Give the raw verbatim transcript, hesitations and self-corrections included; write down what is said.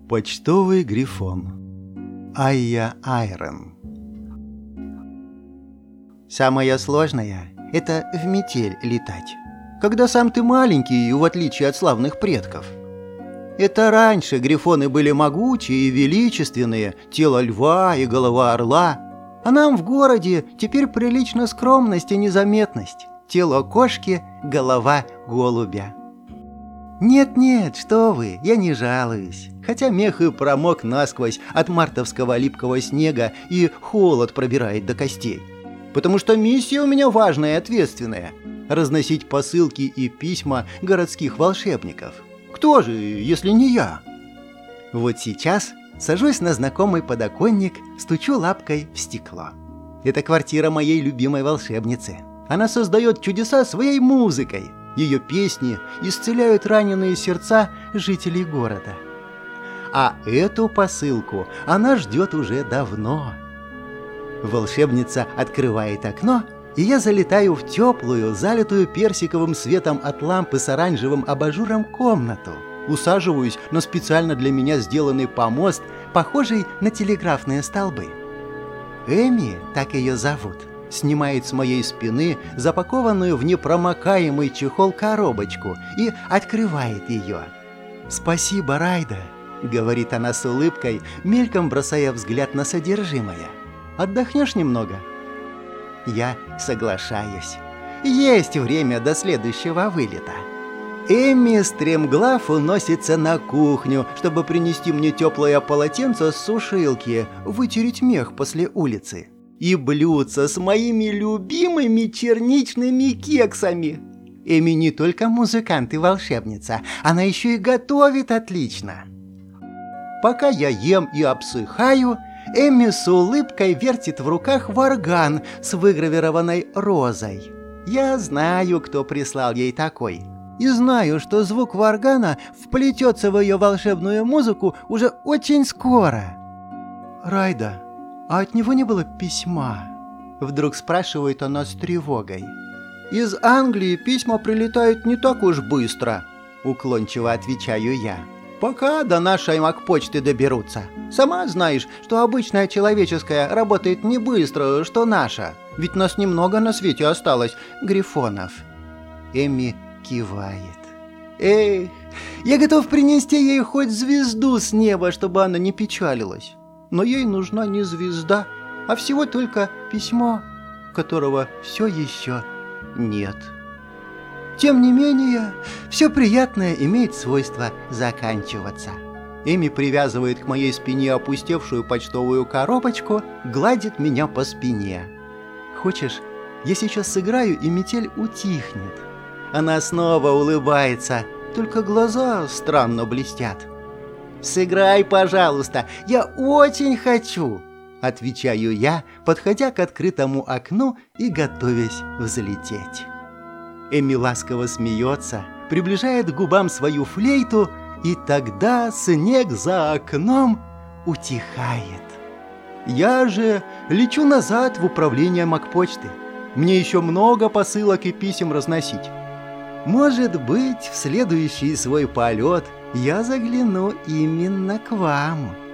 Почтовый грифон. Айя Айрон. Самое сложное – это в метель летать, когда сам ты маленький, в отличие от славных предков. Это раньше грифоны были могучие и величественные, тело льва и голова орла, а нам в городе теперь прилична скромность и незаметность, тело кошки, голова голубя. Нет-нет, что вы, я не жалуюсь, хотя мех и промок насквозь от мартовского липкого снега и холод пробирает до костей. Потому что миссия у меня важная и ответственная – разносить посылки и письма городских волшебников. Кто же, если не я? Вот сейчас сажусь на знакомый подоконник, стучу лапкой в стекло. Это квартира моей любимой волшебницы. Она создает чудеса своей музыкой. Ее песни исцеляют раненые сердца жителей города. А эту посылку она ждет уже давно. Волшебница открывает окно, и я залетаю в теплую, залитую персиковым светом от лампы с оранжевым абажуром комнату. Усаживаюсь на специально для меня сделанный помост, похожий на телеграфные столбы. Эми, так ее зовут, снимает с моей спины запакованную в непромокаемый чехол коробочку и открывает ее. «Спасибо, Райда», — говорит она с улыбкой, мельком бросая взгляд на содержимое. «Отдохнешь немного?» Я соглашаюсь. Есть время до следующего вылета. Эми стремглав уносится на кухню, чтобы принести мне теплое полотенце с сушилки, вытереть мех после улицы. И блюдца с моими любимыми черничными кексами. Эми не только музыкант и волшебница, она еще и готовит отлично. Пока я ем и обсыхаю, Эми с улыбкой вертит в руках варган с выгравированной розой. Я знаю, кто прислал ей такой. И знаю, что звук варгана вплетется в ее волшебную музыку уже очень скоро. «Райда, а от него не было письма?» Вдруг спрашивает она с тревогой. «Из Англии письма прилетают не так уж быстро», уклончиво отвечаю я. «Пока до нашей макпочты доберутся. Сама знаешь, что обычная человеческая работает не быстро, что наша. Ведь нас немного на свете осталось, грифонов». Эми кивает. «Эх, я готов принести ей хоть звезду с неба, чтобы она не печалилась. Но ей нужна не звезда, а всего только письмо, которого все еще нет». Тем не менее, все приятное имеет свойство заканчиваться. Эми привязывает к моей спине опустевшую почтовую коробочку, гладит меня по спине. «Хочешь, я сейчас сыграю, и метель утихнет?» Она снова улыбается, только глаза странно блестят. «Сыграй, пожалуйста, я очень хочу!» Отвечаю я, подходя к открытому окну и готовясь взлететь. Эми ласково смеется, приближает к губам свою флейту, и тогда снег за окном утихает. Я же лечу назад в управление макпочты. Мне еще много посылок и писем разносить. Может быть, в следующий свой полет я загляну именно к вам.